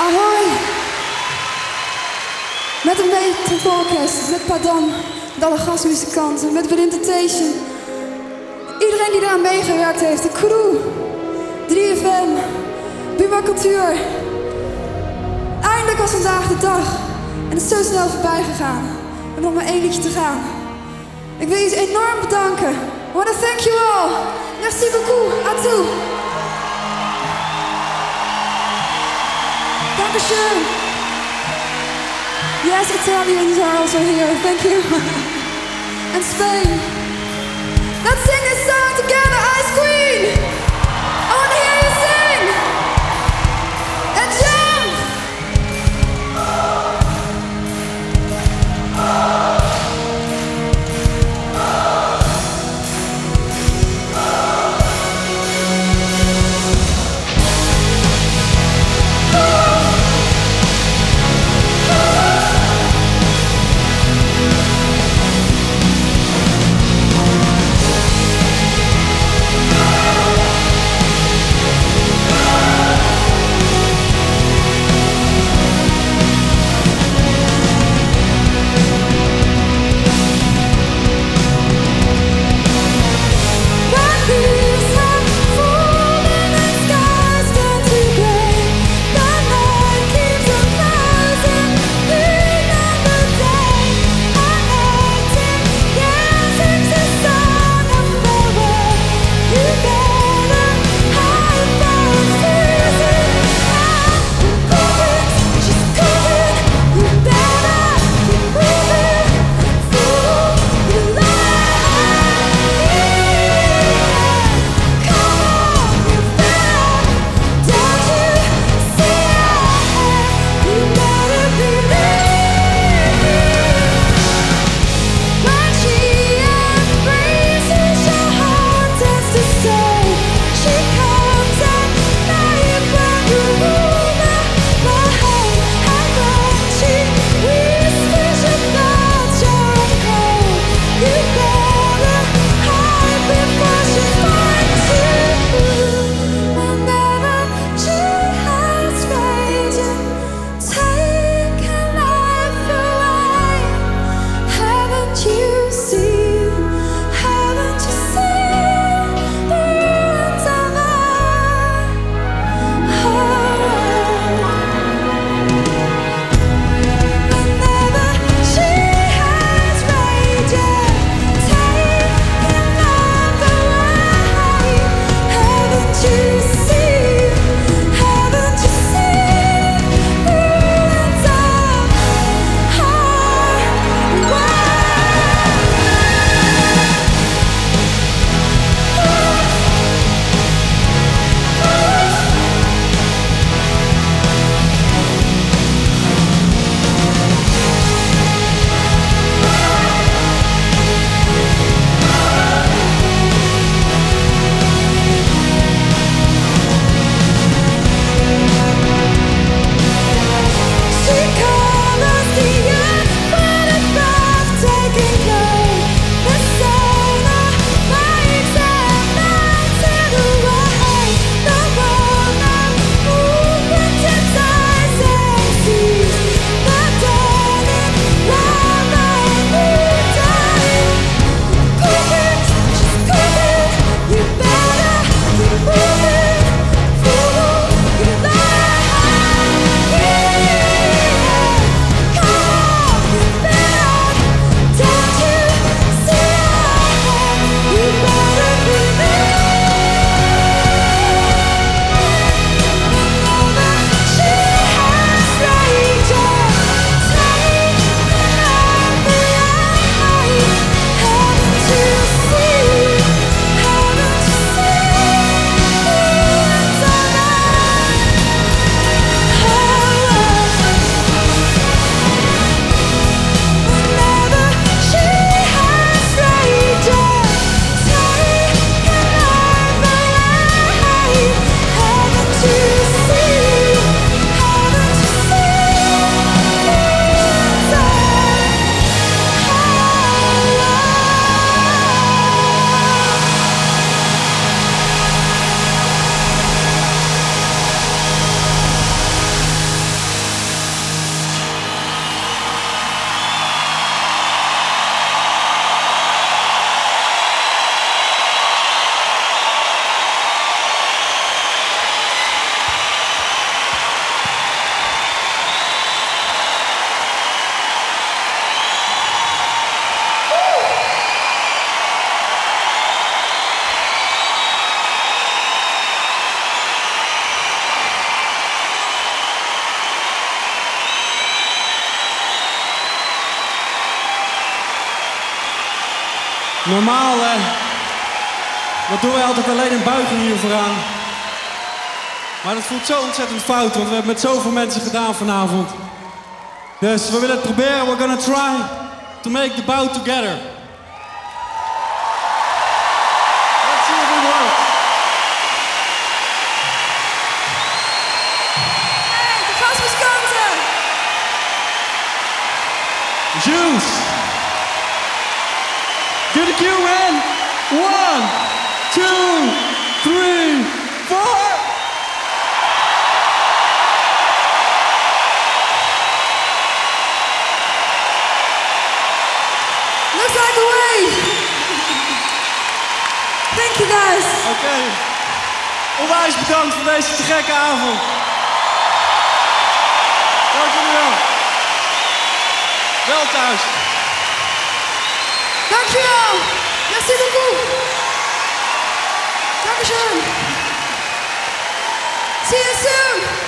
Ahoy! Met een metropoolorkest, met Padam, met alle gastmuzikanten, met Belintentation. Iedereen die eraan meegewerkt heeft, de crew, 3FM, Buma Cultuur. Eindelijk was vandaag de dag en het is zo snel voorbij gegaan. We hebben nog maar 1 liedje te gaan. Ik wil je enorm bedanken. I want to thank you all. Merci beaucoup. À tout. Dankeschön. Yes, Italians are also here. Thank you. And Spain. Let's sing this song together, Ice Queen. I want to hear you sing. And jump. Normaal, dat doen wij altijd alleen een buiging hier vooraan. Maar dat voelt zo ontzettend fout, want we hebben met zoveel mensen gedaan vanavond. Dus we willen het proberen. We're gonna try to make the bow together. Let's see if it works. Hey, de gastmuzikanten! Juice! Get the cue, man! 1, 2, 3, 4! Looks like a wave! Thank you guys! Oké. Onwijs bedankt voor deze te gekke avond. Dank jullie wel. Wel thuis. Dankjewel! Merci beaucoup! Dankeschön! See you soon!